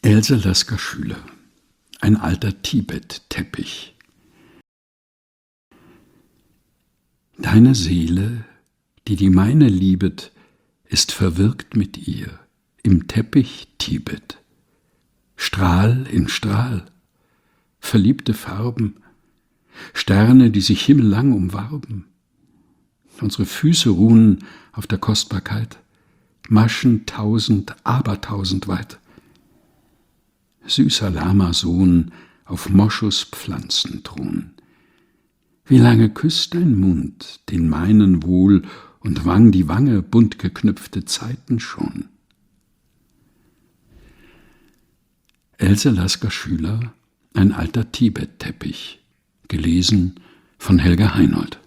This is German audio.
Else Lasker-Schüler. Ein alter Tibet-Teppich. Deine Seele, die die meine liebet, ist verwirkt mit ihr im Teppich Tibet. Strahl in Strahl, verliebte Farben, Sterne, die sich himmellang umwarben. Unsere Füße ruhen auf der Kostbarkeit, Maschen tausend, abertausend weit. Süßer Lama-Sohn auf Moschuspflanzen thron. Wie lange küsst dein Mund den meinen wohl und Wang die Wange bunt geknüpfte Zeiten schon? Else Lasker-Schüler, ein alter Tibet-Teppich. Gelesen von Helga Heinold.